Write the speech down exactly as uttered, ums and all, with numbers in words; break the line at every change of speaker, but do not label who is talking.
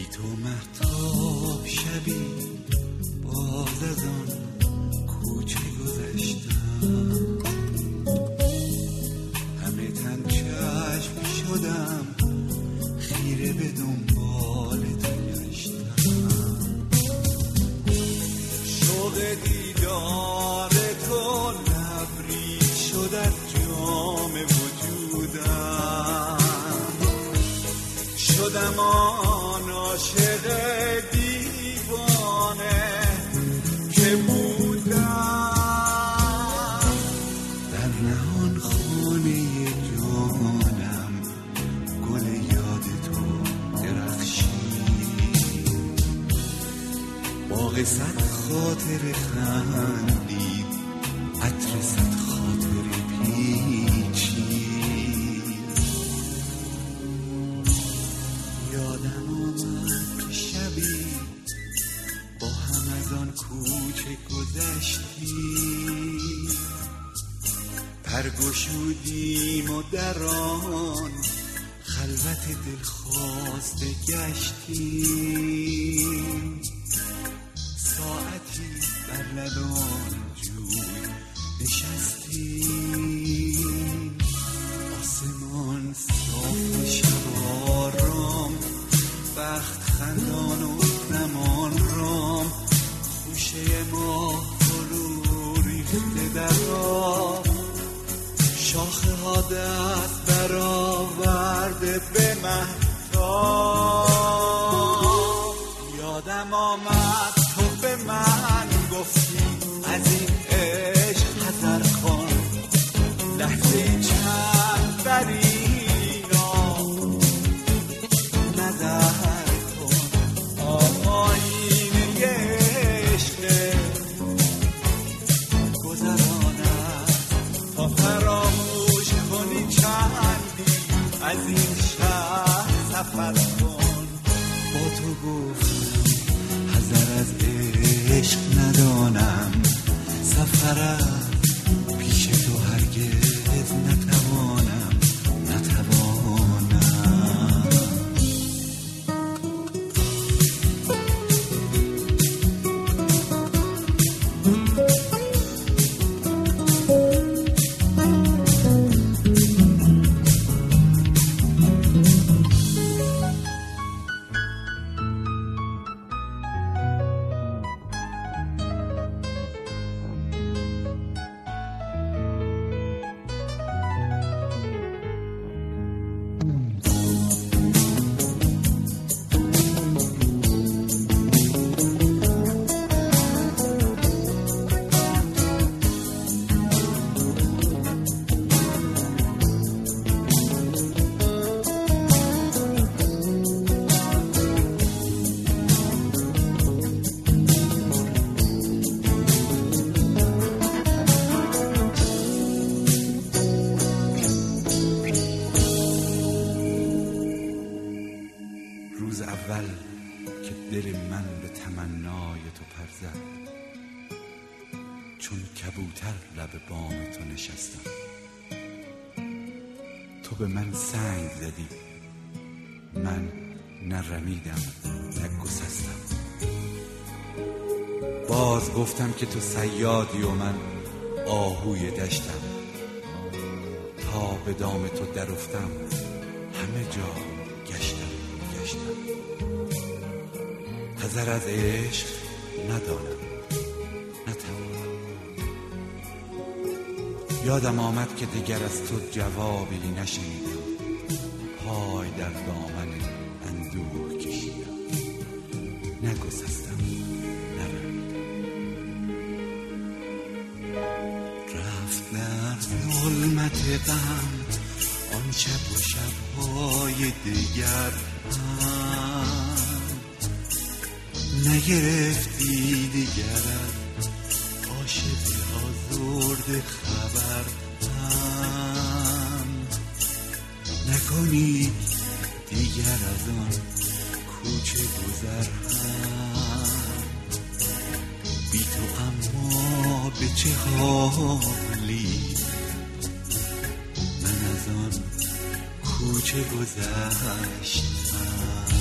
بی تو مهتاب شبی باز از آن کوچه گذشتم، همه تن چشم شدم خیره به دنبال تو گشتم، شوق دیدار تو لبریز شد از جام وجودم، شدم آن عاشق دیوانه که بودم، در نهان خانه جانم گل یاد تو درخشید، باغ صد خاطر خندید، عطر صد خاطر پیچید، یادم آمد شبی با هم از آن کوچه گذشتیم، پرگشودیم و در آن خلوت دلخواسته گشتیم، ساعتی بر لبان جوی نشستیم، آسمان صاف و شب آرام، بخت خندان و زمان رام، خوشه ماه فرو ریخته در آب، شاخه ها دست برآورده به مهتاب، یادم آمد تو به من گفتی از این عشق حذر کن، لحظه چند بری را نظر کن، آینه عشق گذرانم تا فراموش کنی چندی از این شهر سفر کن، با تو گفتم حذر از عشق ندانم، سفرم پیش تو هرگز نتوانم نتوانم. روز اول که دل من به تمنای تو پر زد، چون کبوتر لب بام تو نشستم، تو به من سنگ زدی، من نرمیدم نگسستم، باز گفتم که تو صیادی و من آهوی دشتم، تا به دام تو در افتم همه جا گشتم گشتم، حذر از عشق ندانم نتوانم، یادم آمد که دیگر از تو جوابی نشنیدم، پای در دامن اندوه کشیدم، نگسستم نرمیدم، رفت در ظلمت غم آن شب و شبهای دیگر نگرفتی دیگر از عاشقی آزرده خبر هم، نکنی دیگر از آن کوچه گذر هم، بی تو اما به چه حالی من از آن کوچه گذشتم.